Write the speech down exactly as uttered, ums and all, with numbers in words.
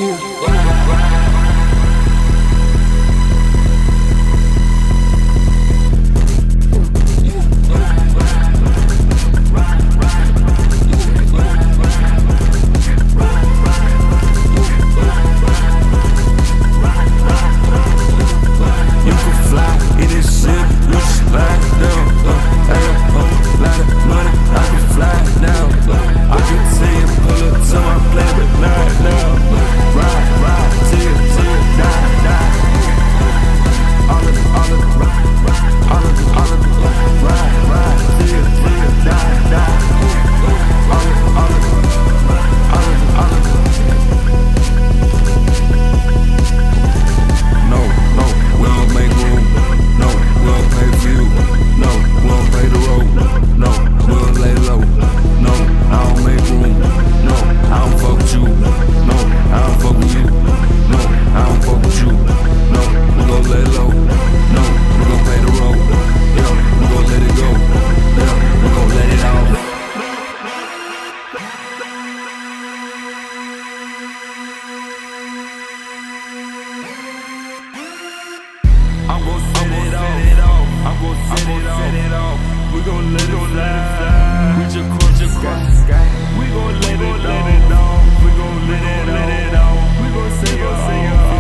I'm gon' set it off. I'm gon' set it off. We gon' let it slide. We just cross the sky. We gon' let it off. We gon' let it off. We gon' say it off.